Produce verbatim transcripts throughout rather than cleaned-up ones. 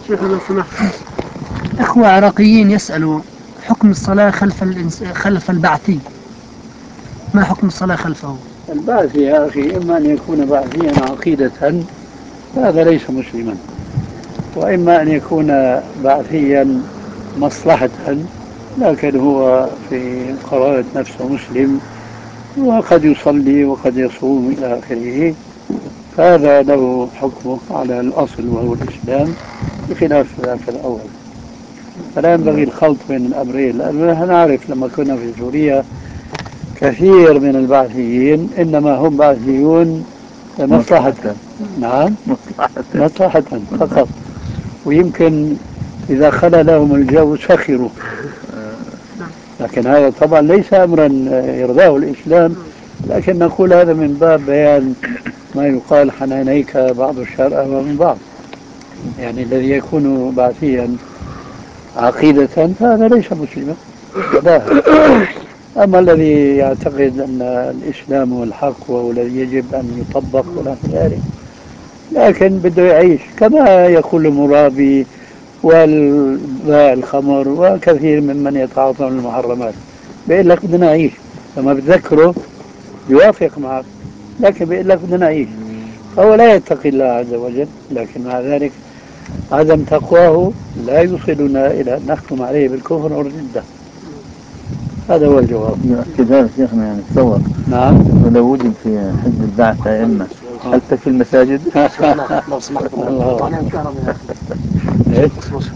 شيخنا لو سمحت، إخوة عراقيين يسألوا حكم الصلاة خلف الإنس... خلف البعثي، ما حكم الصلاة خلفه؟ البعث يا أخي إما أن يكون بعثيا عقيدة فهذا ليس مسلما، وإما أن يكون بعثيا مصلحة لكن هو في قرارة نفسه مسلم وقد يصلي وقد يصوم إلى آخره، فهذا له حكمه على الأصل وهو الإسلام بخلاف ذاك الأول. فلا ينبغي الخلط بين الأمرين، لأننا نعرف لما كنا في سوريا كثير من البعثيين إنما هم بعثيون مصلحة. نعم، مصلحة مصلحة فقط، ويمكن إذا خلا لهم الجو سخروا، لكن هذا طبعا ليس أمرا يرضاه الإسلام، لكن نقول هذا من باب بيان ما يقال حنانيك بعض الشرع ومن بعض، يعني الذي يكون بعثيا عقيدة فهذا ليس مسلما ظاهر. أما الذي يعتقد أن الإسلام هو الحق وهو الذي يجب أن يطبق ولا ذلك، لكن بده يعيش كما يقول المرابي والبائع الخمر وكثير ممن يتعاطون المحرمات، بيقول لك بدنا نعيش، لما بتذكره يوافق معك، لكن بيقول لك بدنا نعيش، فهو لا يتقي الله عز وجل، لكن مع ذلك عدم تقواه لا يوصلنا إلى أن نحكم عليه بالكفر والردة. هذا هو الجواب. كذلك شيخنا يعني تصور. نعم. لو وجد في حزب البعث أئمة هل تكفي المساجد؟ لو سمحت طالع الكهرباء ايش؟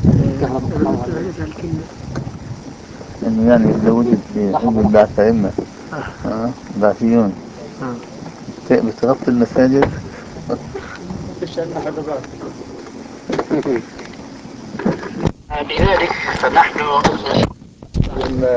انه يعني لو وجد في حزب البعث أئمة آه. بعثيون بتغطي المساجد؟ لذلك فنحن